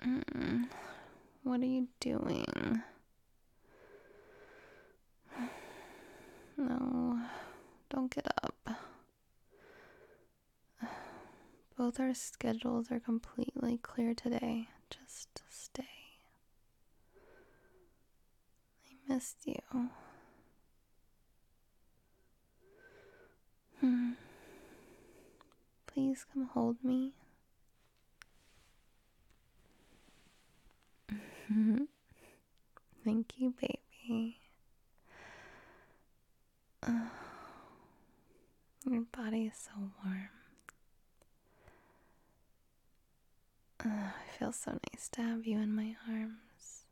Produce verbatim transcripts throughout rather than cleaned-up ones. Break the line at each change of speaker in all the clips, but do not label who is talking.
Mm, what are you doing? No, don't get up. Both our schedules are completely clear today. Just stay. I missed you. Hmm. Please come hold me. Thank you, baby. Uh, your body is so warm. Uh, it feels so nice to have you in my arms.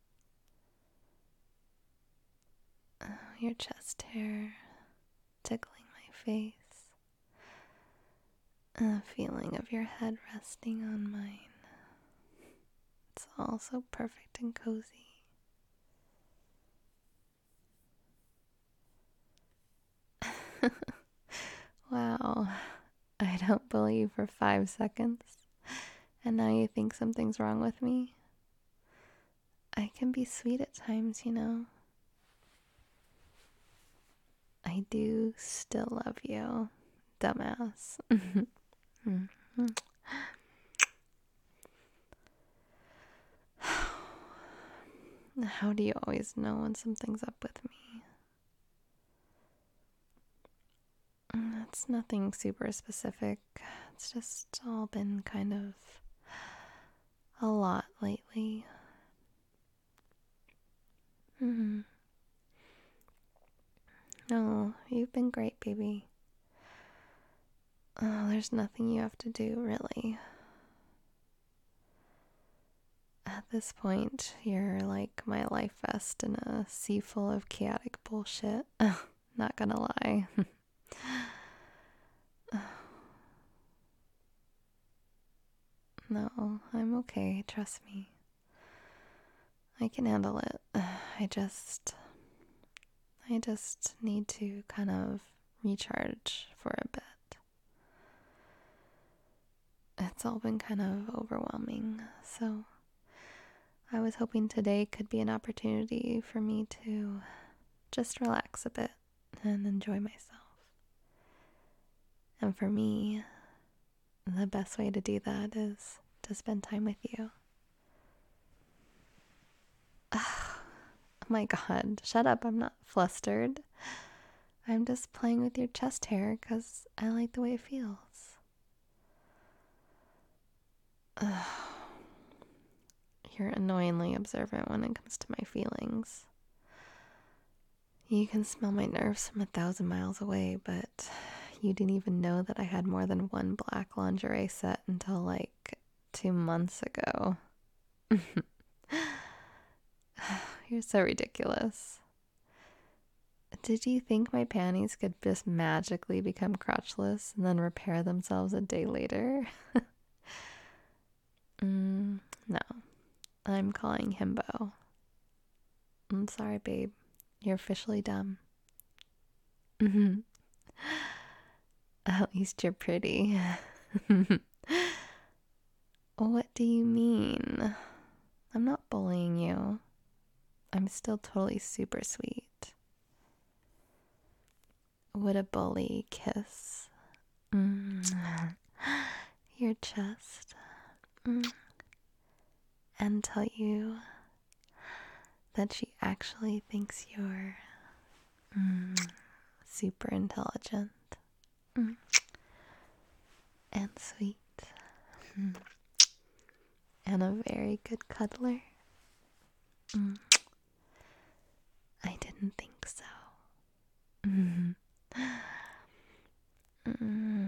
Uh, your chest hair tickling my face. A feeling of your head resting on mine. It's all so perfect and cozy. Wow, I don't bully you for five seconds, and now you think something's wrong with me? I can be sweet at times, you know. I do still love you, dumbass. How do you always know when something's up with me? It's nothing super specific. It's just all been kind of a lot lately. Mm-hmm. No, you've been great, baby. Oh, there's nothing you have to do, really. At this point, you're like my life vest in a sea full of chaotic bullshit. Not gonna lie. No, I'm okay, trust me. I can handle it. I just... I just need to kind of recharge for a bit. It's all been kind of overwhelming, so I was hoping today could be an opportunity for me to just relax a bit and enjoy myself. And for me, the best way to do that is to spend time with you. Oh my god, shut up, I'm not flustered. I'm just playing with your chest hair because I like the way it feels. Ugh. You're annoyingly observant when it comes to my feelings. You can smell my nerves from a thousand miles away, but you didn't even know that I had more than one black lingerie set until like two months ago. You're so ridiculous. Did you think my panties could just magically become crotchless and then repair themselves a day later? mm, no. I'm calling himbo. I'm sorry, babe. You're officially dumb. Mm-hmm. At least you're pretty. What do you mean? I'm not bullying you. I'm still totally super sweet. Would a bully kiss mm. your chest mm. and tell you that she actually thinks you're mm, super intelligent mm. and sweet mm. and a very good cuddler? Mm. I didn't think so. Mm-hmm. Mm-hmm.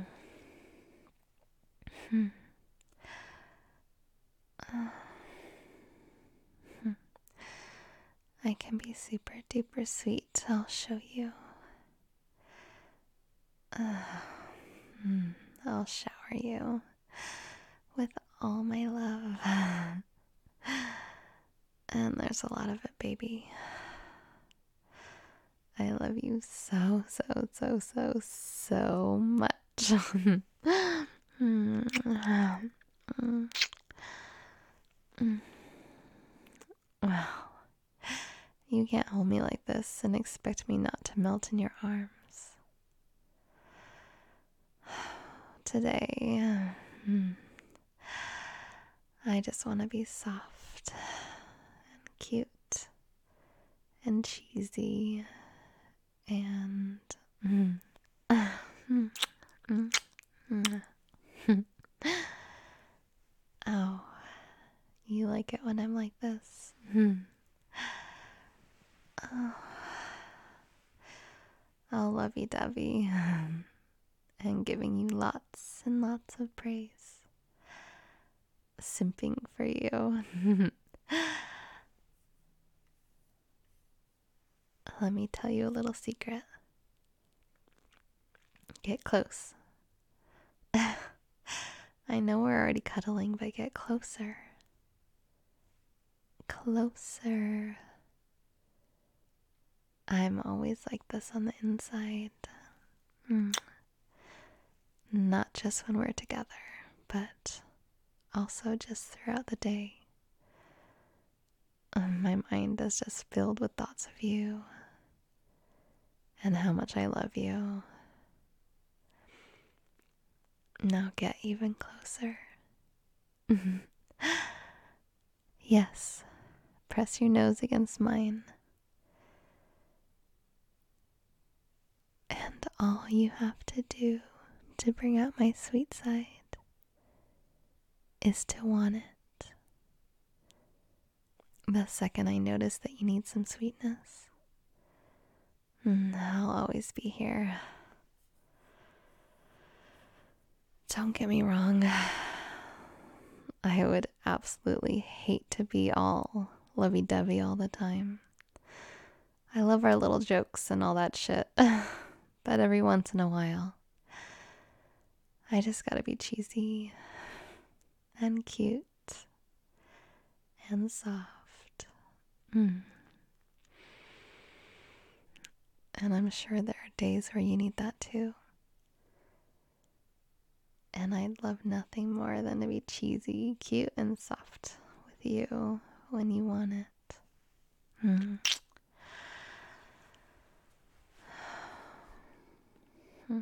I can be super duper sweet. I'll show you. Uh, I'll shower you with all my love. And there's a lot of it, baby. I love you so, so, so, so, so much. Mm. Well, you can't hold me like this and expect me not to melt in your arms. Today, mm, I just want to be soft and cute and cheesy and mm, mm, mm, mm. Oh, you like it when I'm like this? Mm. Oh, I'll lovey-dovey and giving you lots and lots of praise, simping for you. Let me tell you a little secret. Get close. I know we're already cuddling, but get closer. Closer. I'm always like this on the inside. Mm. Not just when we're together, but also just throughout the day. Um, my mind is just filled with thoughts of you and how much I love you. Now get even closer. Yes, press your nose against mine. And all you have to do to bring out my sweet side is to want it. The second I notice that you need some sweetness, I'll always be here. Don't get me wrong. I would absolutely hate to be all lovey-dovey all the time. I love our little jokes and all that shit. But every once in a while, I just gotta be cheesy and cute and soft. Mm. And I'm sure there are days where you need that too. And I'd love nothing more than to be cheesy, cute, and soft with you when you want it. Mm. Mm.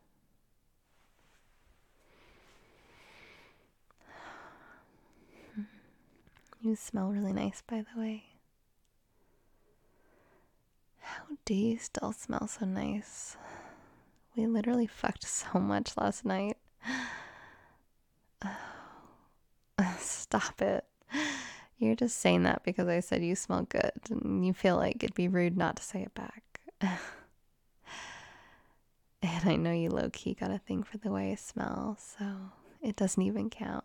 You smell really nice, by the way. How do you still smell so nice? We literally fucked so much last night. Stop it. You're just saying that because I said you smell good and you feel like it'd be rude not to say it back. And I know you low-key got a thing for the way I smell, so it doesn't even count.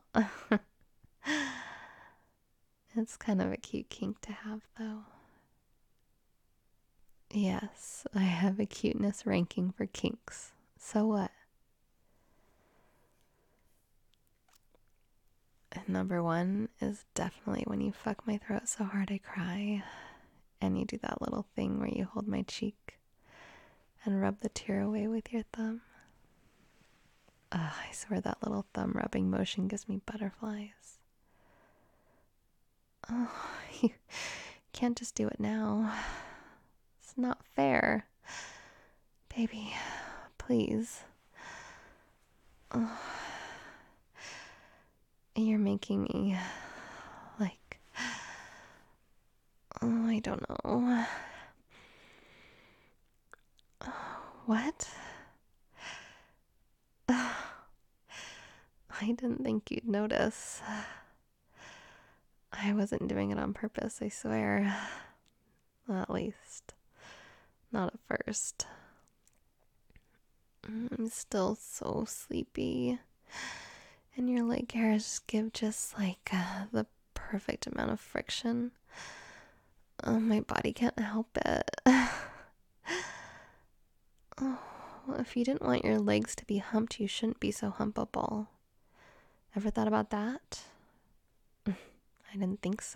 It's kind of a cute kink to have, though. Yes, I have a cuteness ranking for kinks. So what? Number one is definitely when you fuck my throat so hard I cry, and you do that little thing where you hold my cheek and rub the tear away with your thumb. Ugh, I swear that little thumb rubbing motion gives me butterflies. Oh, you can't just do it now. It's not fair. Baby, please. Oh, you're making me, like, oh, I don't know. What? I didn't think you'd notice. I wasn't doing it on purpose, I swear. At least, not at first. I'm still so sleepy. And your leg hairs give just like uh, the perfect amount of friction. Oh, my body can't help it. Oh, if you didn't want your legs to be humped, you shouldn't be so humpable. Ever thought about that? I didn't think so.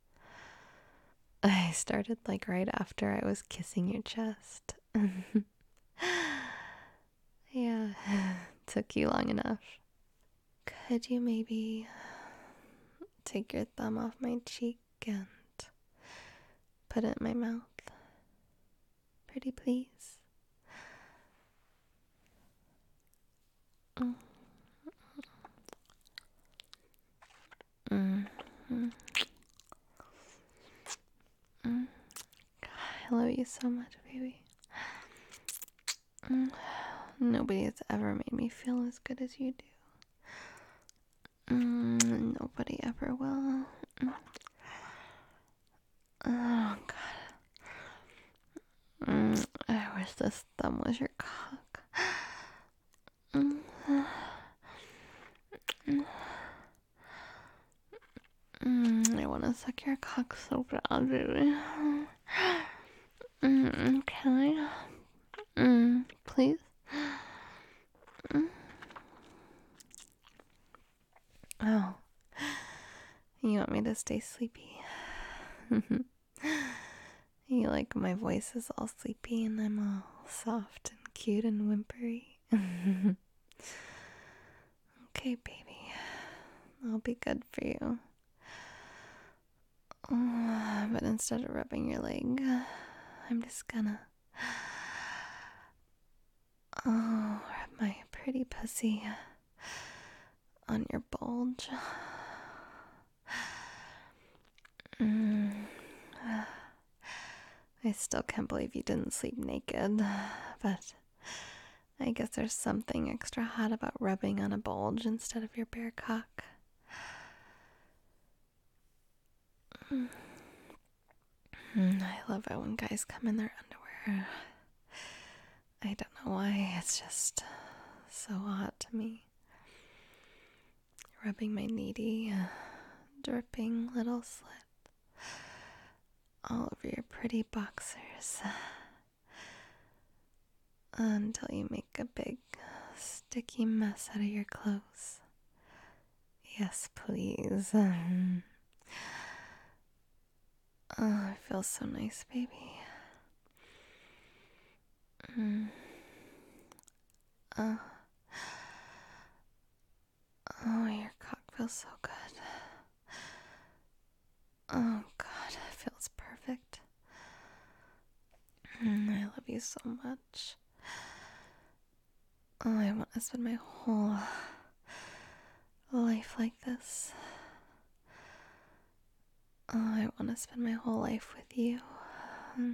I started like right after I was kissing your chest. Yeah, took you long enough. Could you maybe take your thumb off my cheek and put it in my mouth. Pretty please. Mm. Mm. Mm. Mm. God, I love you so much, baby. Mm. Nobody has ever made me feel as good as you do. Mm. Nobody ever will. Mm. Oh, God. Mm. I wish this thumb was your cock. Mm. Mm. I want to suck your cock so bad, baby. Mm. Can I? Mm. Please? Mm. Oh. You want me to stay sleepy? You like my voice is all sleepy and I'm all soft and cute and whimpery. Okay, baby. I'll be good for you. Oh, but instead of rubbing your leg, I'm just gonna oh, rub my pretty pussy on your bulge. Mm. I still can't believe you didn't sleep naked, but I guess there's something extra hot about rubbing on a bulge instead of your bare cock. Mm. I love it when guys come in their underwear. I don't know why, it's just so hot to me. Rubbing my needy, dripping little slit all over your pretty boxers until you make a big sticky mess out of your clothes. Yes, please. Um, oh, it feels so nice, baby. Mm. Oh. Oh, your cock feels so good. Oh, God, it feels perfect. Mm, I love you so much. Oh, I want to spend my whole life like this. Oh, I want to spend my whole life with you. Mm.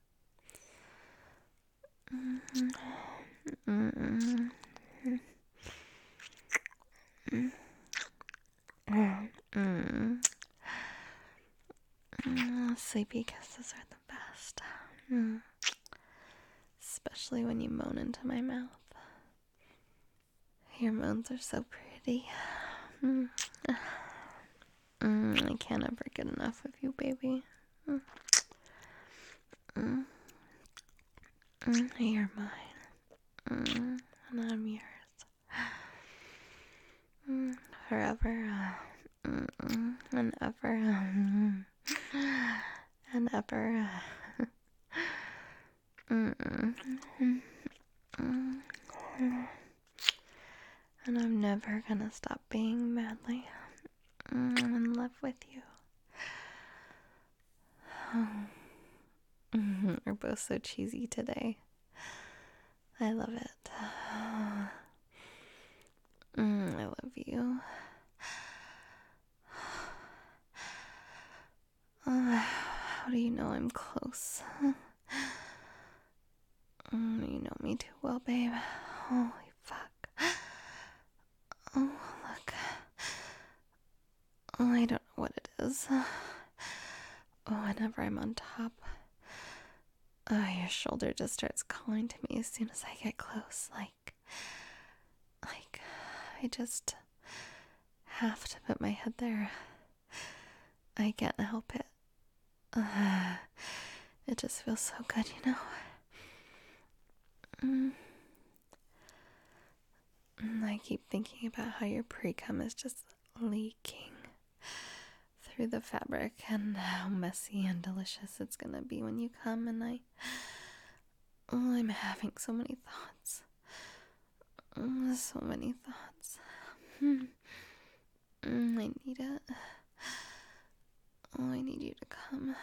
Mm. Mm. Mm. Mm. Mm. Mm. Sleepy kisses are the best. Mm. Especially when you moan into my mouth. Your moans are so pretty. Mm. Mm. I can't ever get enough of you, baby. Mm. Mm. Mm. You're mine. Mm. And I'm yours. Mm. Forever. Uh, mm. Mm. And ever. Um, and ever. Uh, mm. Mm. Mm. And I'm never gonna stop being madly mm, in love with you. Oh. Mm, we're both so cheesy today. I love it. Mm, I love you. Uh, how do you know I'm close? Mm, you know me too well, babe. Holy fuck. Oh, look. Oh, I don't know what it is. Oh, whenever I'm on top, oh, your shoulder just starts calling to me as soon as I get close. Like, like, I just have to put my head there. I can't help it. Uh, it just feels so good, you know? Mm. I keep thinking about how your pre-cum is just leaking through the fabric and how messy and delicious it's gonna be when you come, and I... Oh, I'm having so many thoughts. Oh, so many thoughts. Mm, I need it. come.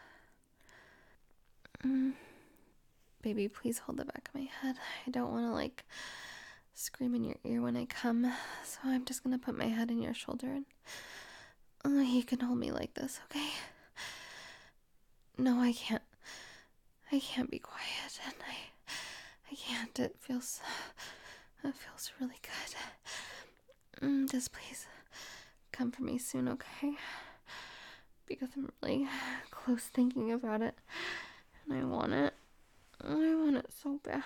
Mm. Baby, please hold the back of my head. I don't want to, like, scream in your ear when I come, so I'm just gonna put my head in your shoulder and uh, you can hold me like this, okay? No, I can't. I can't be quiet, and I, I can't. It feels, it feels really good. Mm, just please come for me soon, okay? Because I'm really close thinking about it, and I want it. I want it so bad.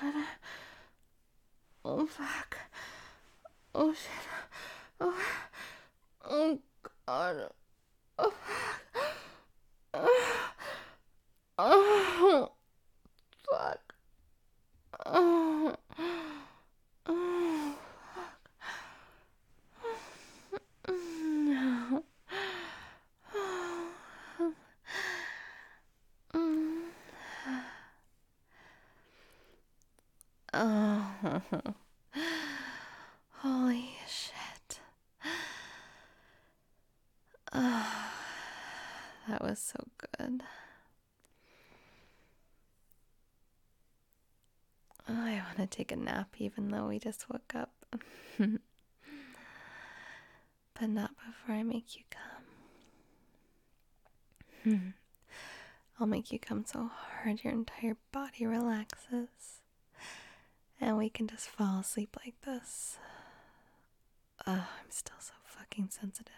Oh, fuck. Oh, shit. Oh, oh God. Oh, oh, oh fuck. Oh, oh, fuck. No. Oh, holy shit. Oh, that was so good. Oh, I want to take a nap even though we just woke up. But not before I make you come. I'll make you come so hard your entire body relaxes. And we can just fall asleep like this. Oh, I'm still so fucking sensitive.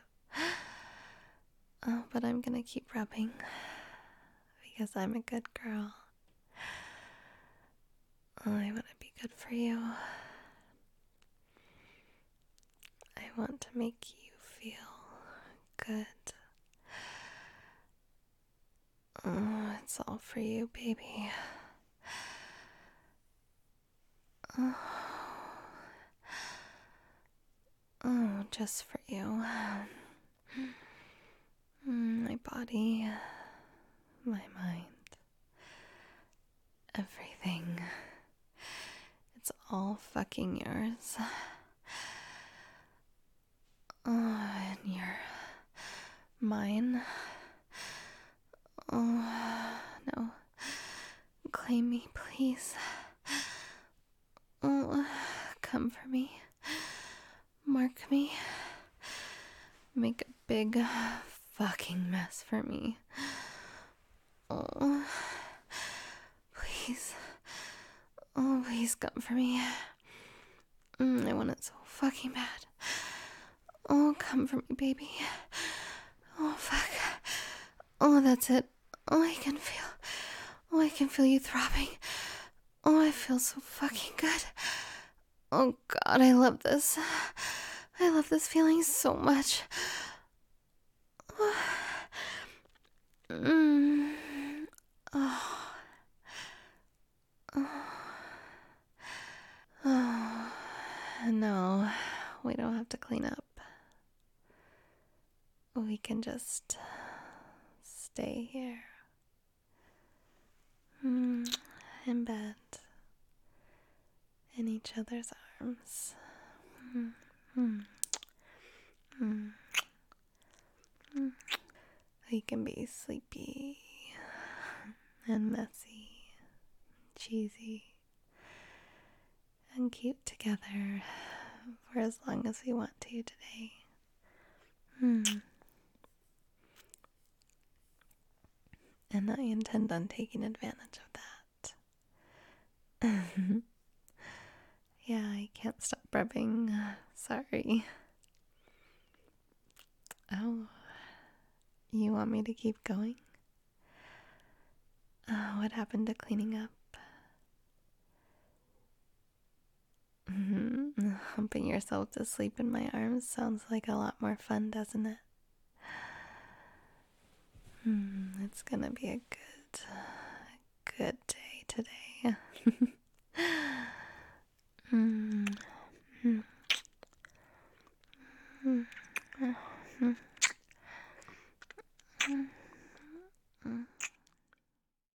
Oh, but I'm gonna keep rubbing. Because I'm a good girl. Oh, I want to be good for you. I want to make you feel good. Oh, it's all for you, baby. Oh, oh just for you. My body, my mind, everything. It's all fucking yours. Oh, and you're mine. Oh, no. Claim me, please. Oh, come for me. Mark me. Make a big fucking mess for me. Oh, please. Oh, please come for me. Mm, I want it so fucking bad. Oh, come for me, baby. Oh, fuck. Oh, that's it. Oh, I can feel. Oh, I can feel you throbbing. Oh, I feel so fucking good. Oh, God, I love this. I love this feeling so much. Oh. Mm. Oh. Oh. Oh. No, we don't have to clean up. We can just stay here. Mm. In bed. In each other's arms. Mm. Mm. Mm. Mm. We can be sleepy and messy, cheesy, and cute together for as long as we want to today. Hmm. And I intend on taking advantage of that. Yeah, I can't stop rubbing. Sorry. Oh, you want me to keep going? Oh, what happened to cleaning up? Mm-hmm. Humping yourself to sleep in my arms sounds like a lot more fun, doesn't it? Hmm, it's gonna be a good, good day today. mm. Mm. Mm. Mm.